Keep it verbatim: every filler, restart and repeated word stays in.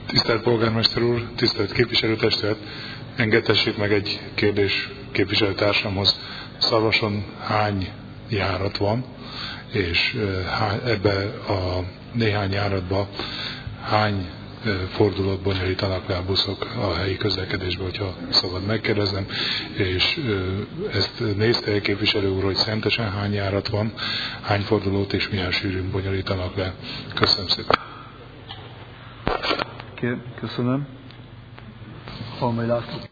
Tisztelt polgármester úr, tisztelt képviselőtestület, engedhessék meg egy kérdés képviselőtársamhoz. Szarvason hány járat van, és ebbe a néhány járatba hány fordulót bonyolítanak le a buszok a helyi közlekedésbe, hogyha szabad megkérdeznem, és ezt nézte a képviselő úr, hogy Szentesen hány járat van, hány fordulót és milyen sűrűn bonyolítanak le. Köszönöm szépen. Köszönöm. Halmai László.